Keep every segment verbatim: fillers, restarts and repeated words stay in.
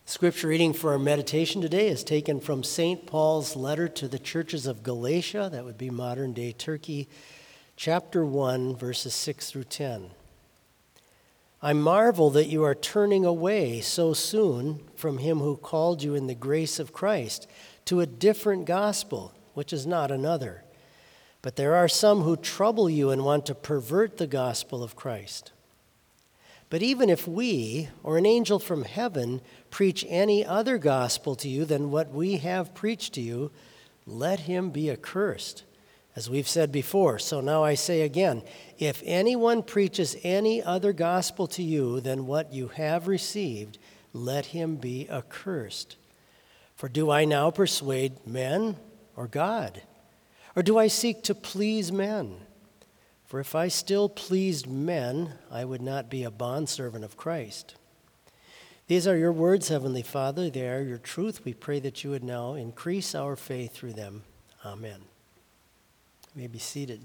Scripture reading for our meditation today is taken from Saint Paul's letter to the churches of Galatia, that would be modern-day Turkey, chapter one, verses six through ten. I marvel that you are turning away so soon from him who called you in the grace of Christ to a different gospel, which is not another. But there are some who trouble you and want to pervert the gospel of Christ. But even if we, or an angel from heaven, preach any other gospel to you than what we have preached to you, let him be accursed. As we've said before, so now I say again, if anyone preaches any other gospel to you than what you have received, let him be accursed. For do I now persuade men or God? Or do I seek to please men? For if I still pleased men, I would not be a bondservant of Christ. These are your words, Heavenly Father. They are your truth. We pray that you would now increase our faith through them. Amen. You may be seated.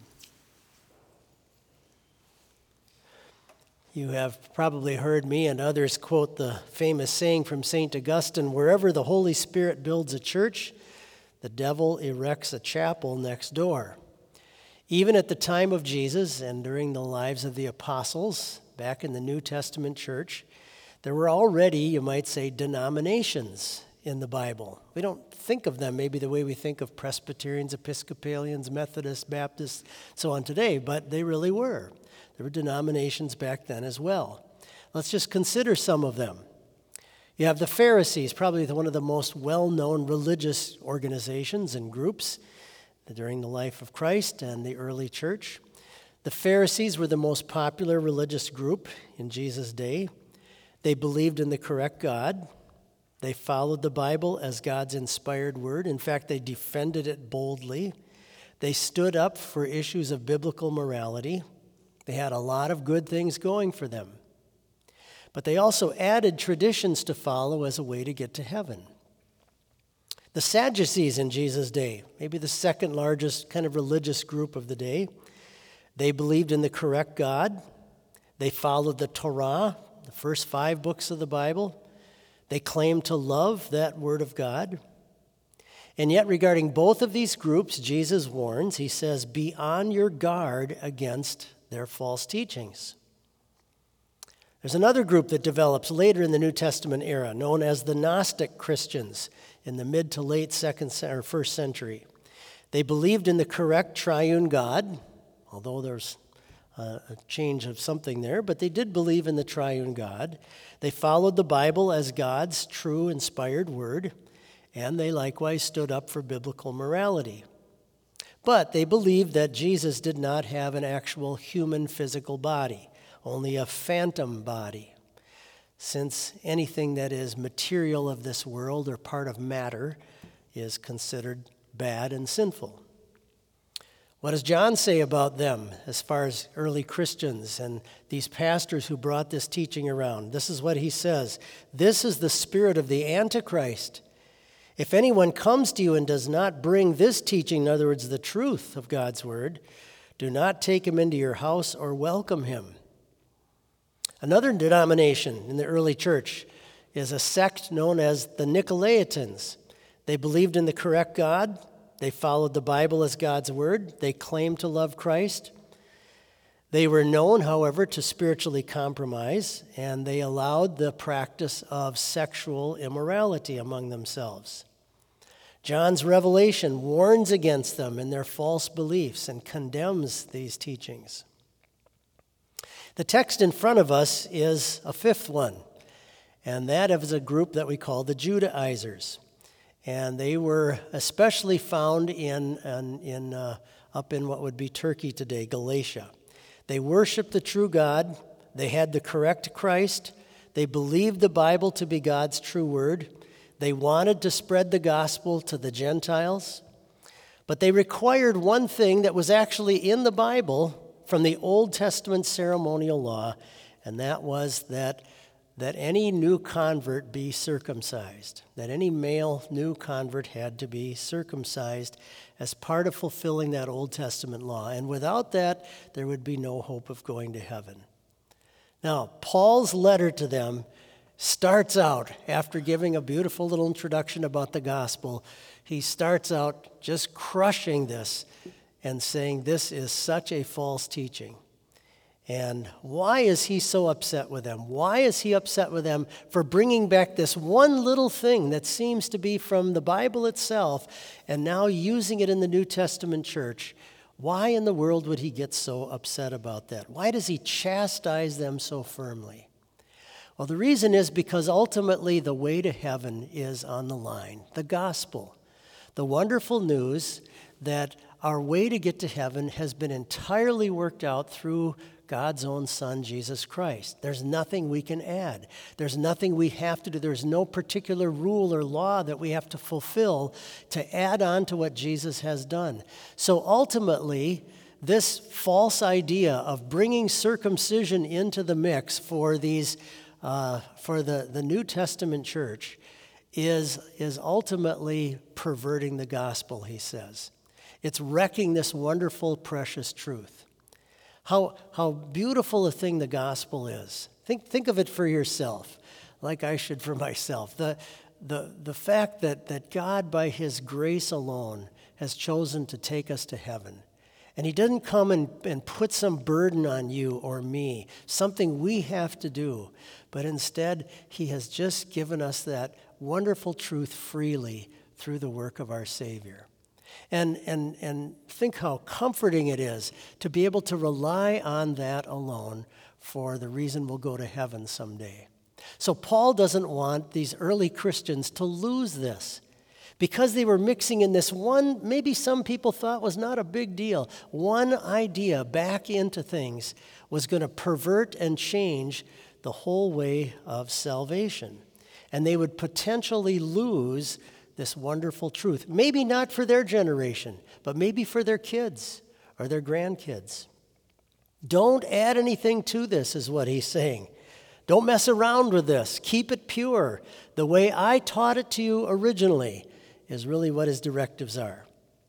You have probably heard me and others quote the famous saying from Saint Augustine, wherever the Holy Spirit builds a church, the devil erects a chapel next door. Even at the time of Jesus and during the lives of the apostles, back in the New Testament church, there were already, you might say, denominations in the Bible. We don't think of them maybe the way we think of Presbyterians, Episcopalians, Methodists, Baptists, so on today, but they really were. There were denominations back then as well. Let's just consider some of them. You have the Pharisees, probably one of the most well-known religious organizations and groups during the life of Christ and the early church. The Pharisees were the most popular religious group in Jesus' day. They believed in the correct God. They followed the Bible as God's inspired word. In fact, they defended it boldly. They stood up for issues of biblical morality. They had a lot of good things going for them. But they also added traditions to follow as a way to get to heaven. The Sadducees in Jesus' day, maybe the second largest kind of religious group of the day, they believed in the correct God. They followed the Torah, the first five books of the Bible. They claimed to love that word of God. And yet, regarding both of these groups, Jesus warns, he says, be on your guard against their false teachings. There's another group that develops later in the New Testament era, known as the Gnostic Christians in the mid to late second or first century. They believed in the correct triune God, although there's a change of something there, but they did believe in the triune God. They followed the Bible as God's true inspired word, and they likewise stood up for biblical morality. But they believed that Jesus did not have an actual human physical body, only a phantom body, since anything that is material of this world or part of matter is considered bad and sinful. What does John say about them as far as early Christians and these pastors who brought this teaching around? This is what he says. This is the spirit of the Antichrist. If anyone comes to you and does not bring this teaching, in other words, the truth of God's word, do not take him into your house or welcome him. Another denomination in the early church is a sect known as the Nicolaitans. They believed in the correct God. They followed the Bible as God's word. They claimed to love Christ. They were known, however, to spiritually compromise, and they allowed the practice of sexual immorality among themselves. John's revelation warns against them and their false beliefs and condemns these teachings. The text in front of us is a fifth one, and that is a group that we call the Judaizers. And they were especially found in, in, in uh, up in what would be Turkey today, Galatia. They worshiped the true God. They had the correct Christ. They believed the Bible to be God's true word. They wanted to spread the gospel to the Gentiles. But they required one thing that was actually in the Bible from the Old Testament ceremonial law, and that was that, that any new convert be circumcised, that any male new convert had to be circumcised as part of fulfilling that Old Testament law. And without that, there would be no hope of going to heaven. Now, Paul's letter to them starts out, after giving a beautiful little introduction about the gospel, he starts out just crushing this and saying this is such a false teaching. And why is he so upset with them? Why is he upset with them for bringing back this one little thing that seems to be from the Bible itself and now using it in the New Testament church? Why in the world would he get so upset about that? Why does he chastise them so firmly? Well, the reason is because ultimately the way to heaven is on the line. The gospel, the wonderful news that our way to get to heaven has been entirely worked out through God's own Son, Jesus Christ. There's nothing we can add. There's nothing we have to do. There's no particular rule or law that we have to fulfill to add on to what Jesus has done. So ultimately, this false idea of bringing circumcision into the mix for these, uh, for the, the New Testament church is, is ultimately perverting the gospel, he says. It's wrecking this wonderful, precious truth. How, how beautiful a thing the gospel is. Think, think of it for yourself, like I should for myself. The, the, the fact that, that God, by his grace alone, has chosen to take us to heaven. And he doesn't come and, and put some burden on you or me, something we have to do. But instead, he has just given us that wonderful truth freely through the work of our Savior. And, and, and think how comforting it is to be able to rely on that alone for the reason we'll go to heaven someday. So Paul doesn't want these early Christians to lose this because they were mixing in this one, maybe some people thought was not a big deal, one idea back into things was going to pervert and change the whole way of salvation. And they would potentially lose this wonderful truth. Maybe not for their generation, but maybe for their kids or their grandkids. Don't add anything to this, is what he's saying. Don't mess around with this. Keep it pure. The way I taught it to you originally is really what his directives are.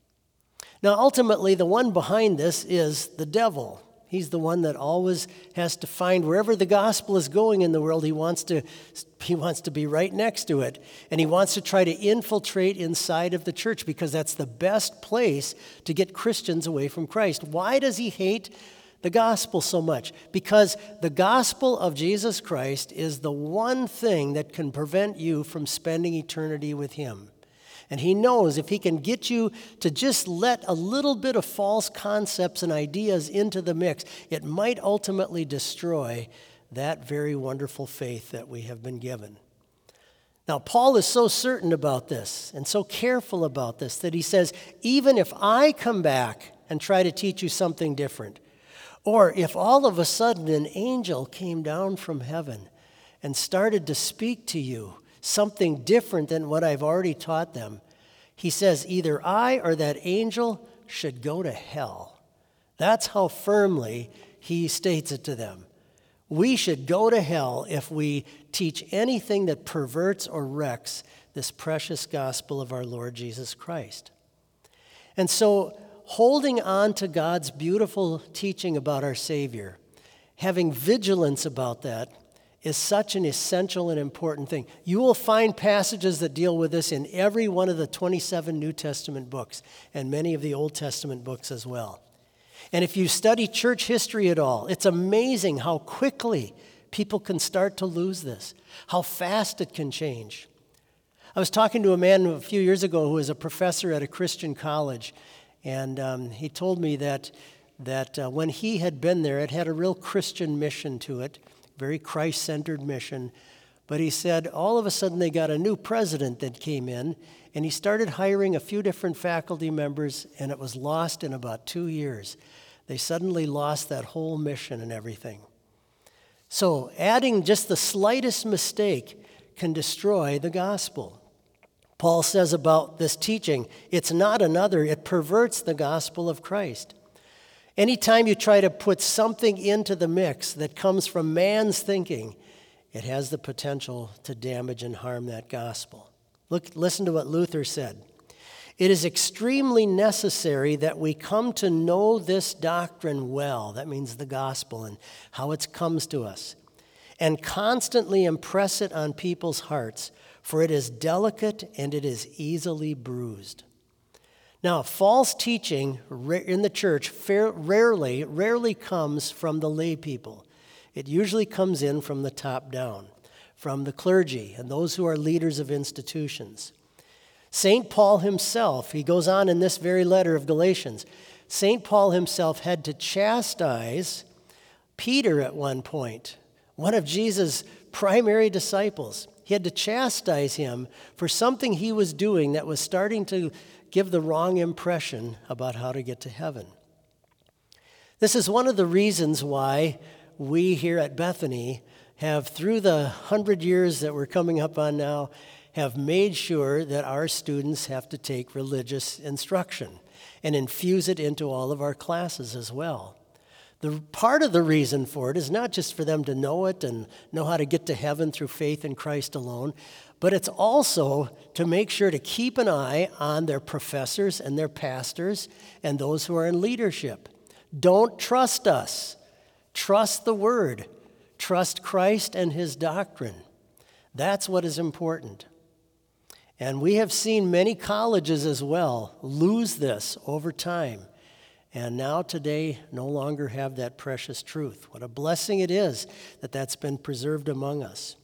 Now, ultimately, the one behind this is the devil. He's the one that always has to find wherever the gospel is going in the world, he wants to he wants to be right next to it. And he wants to try to infiltrate inside of the church because that's the best place to get Christians away from Christ. Why does he hate the gospel so much? Because the gospel of Jesus Christ is the one thing that can prevent you from spending eternity with him. And he knows if he can get you to just let a little bit of false concepts and ideas into the mix, it might ultimately destroy that very wonderful faith that we have been given. Now, Paul is so certain about this and so careful about this that he says, even if I come back and try to teach you something different, or if all of a sudden an angel came down from heaven and started to speak to you, something different than what I've already taught them, he says either I or that angel should go to hell. That's how firmly he states it to them. We should go to hell if we teach anything that perverts or wrecks this precious gospel of our Lord Jesus Christ. And so, holding on to God's beautiful teaching about our Savior, having vigilance about that, is such an essential and important thing. You will find passages that deal with this in every one of the twenty-seven New Testament books and many of the Old Testament books as well. And if you study church history at all, it's amazing how quickly people can start to lose this, how fast it can change. I was talking to a man a few years ago who was a professor at a Christian college, and um, he told me that, that uh, when he had been there, it had a real Christian mission to it, very Christ-centered mission. But he said all of a sudden they got a new president that came in, and he started hiring a few different faculty members, and it was lost in about two years. They suddenly lost that whole mission and everything. So adding just the slightest mistake can destroy the gospel. Paul says about this teaching, it's not another, it perverts the gospel of Christ. Anytime you try to put something into the mix that comes from man's thinking, it has the potential to damage and harm that gospel. Look, listen to what Luther said. It is extremely necessary that we come to know this doctrine well. That means the gospel and how it comes to us. and constantly impress it on people's hearts, for it is delicate and it is easily bruised. Now, false teaching in the church rarely, rarely comes from the lay people. It usually comes in from the top down, from the clergy and those who are leaders of institutions. Saint Paul himself, he goes on in this very letter of Galatians, Saint Paul himself had to chastise Peter at one point, one of Jesus' primary disciples. He had to chastise him for something he was doing that was starting to give the wrong impression about how to get to heaven. This is one of the reasons why we here at Bethany have, through the hundred years that we're coming up on now, have made sure that our students have to take religious instruction and infuse it into all of our classes as well. The part of the reason for it is not just for them to know it and know how to get to heaven through faith in Christ alone, but it's also to make sure to keep an eye on their professors and their pastors and those who are in leadership. Don't trust us. Trust the Word. Trust Christ and His doctrine. That's what is important. And we have seen many colleges as well lose this over time. And now today no longer have that precious truth. What a blessing it is that that's been preserved among us.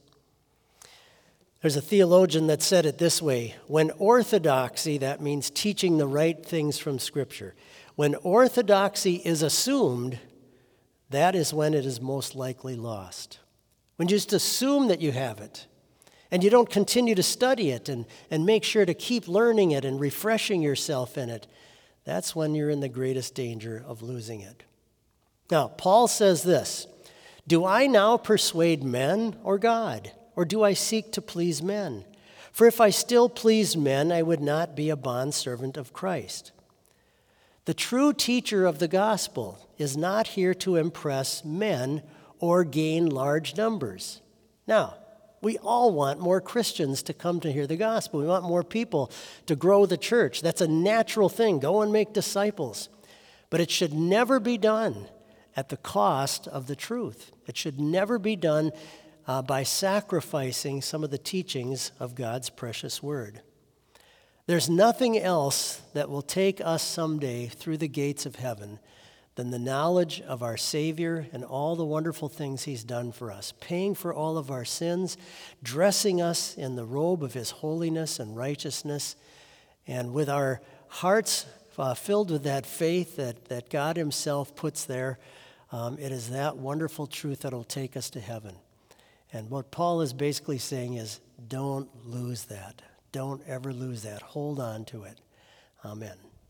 There's a theologian that said it this way: when orthodoxy, that means teaching the right things from Scripture, when orthodoxy is assumed, that is when it is most likely lost. When you just assume that you have it, and you don't continue to study it and, and make sure to keep learning it and refreshing yourself in it, that's when you're in the greatest danger of losing it. Now, Paul says this: do I now persuade men or God? Or do I seek to please men? For if I still pleased men, I would not be a bondservant of Christ. The true teacher of the gospel is not here to impress men or gain large numbers. Now, we all want more Christians to come to hear the gospel. We want more people to grow the church. That's a natural thing. Go and make disciples. But it should never be done at the cost of the truth. It should never be done Uh, by sacrificing some of the teachings of God's precious word. There's nothing else that will take us someday through the gates of heaven than the knowledge of our Savior and all the wonderful things He's done for us, paying for all of our sins, dressing us in the robe of His holiness and righteousness, and with our hearts uh, filled with that faith that, that God Himself puts there, um, it is that wonderful truth that will take us to heaven. And what Paul is basically saying is, don't lose that. Don't ever lose that. Hold on to it. Amen.